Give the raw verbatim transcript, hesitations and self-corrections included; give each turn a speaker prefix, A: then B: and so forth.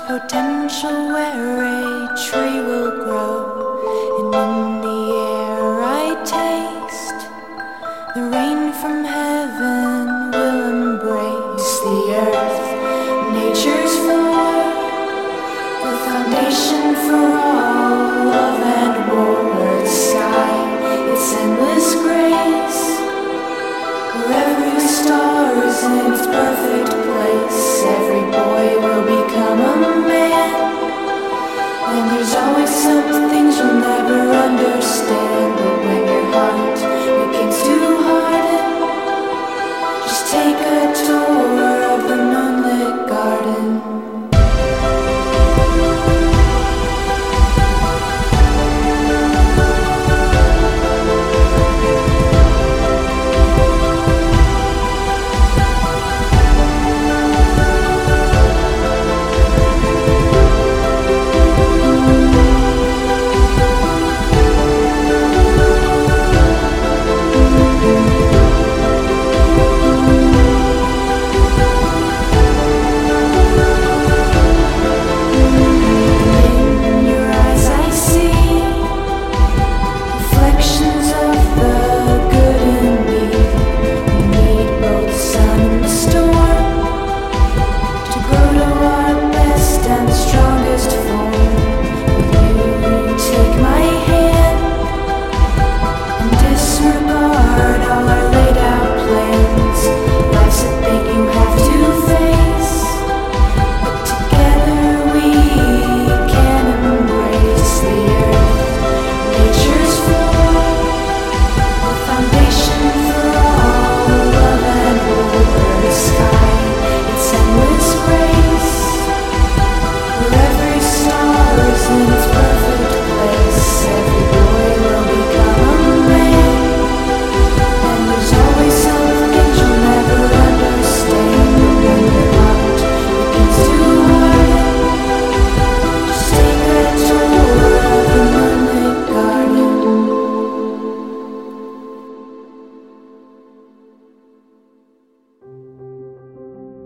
A: potential where a tree will grow, and in the air I taste the rain from heaven will embrace the earth, nature's floor, the foundation for all love and war, the sky, its endless grace, where every star is in its perfect place. Every boy will become a man, and there's always some things you'll never understand. But when your heart